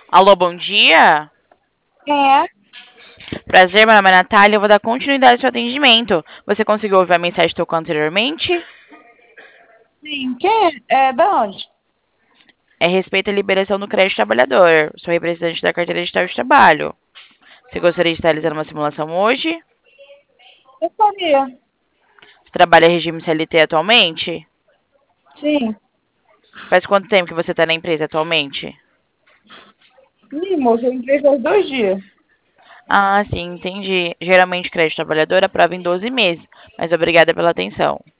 Alô, bom dia. É, Prazer, meu nome é Natália. Eu vou dar continuidade ao seu atendimento. Você conseguiu ouvir a mensagem que tocou anteriormente? sim. Quem é da onde? É respeito à liberação do crédito trabalhador. Sou representante da carteira digital de trabalho. Você gostaria de estar realizando uma simulação hoje? Eu sabia. Você trabalha regime CLT atualmente? Sim. Faz quanto tempo que você está na empresa atualmente? Ih, moça, eu entrei faz 2 dias. Ah, sim, entendi. Geralmente, crédito trabalhador aprova em 12 meses, mas obrigada pela atenção.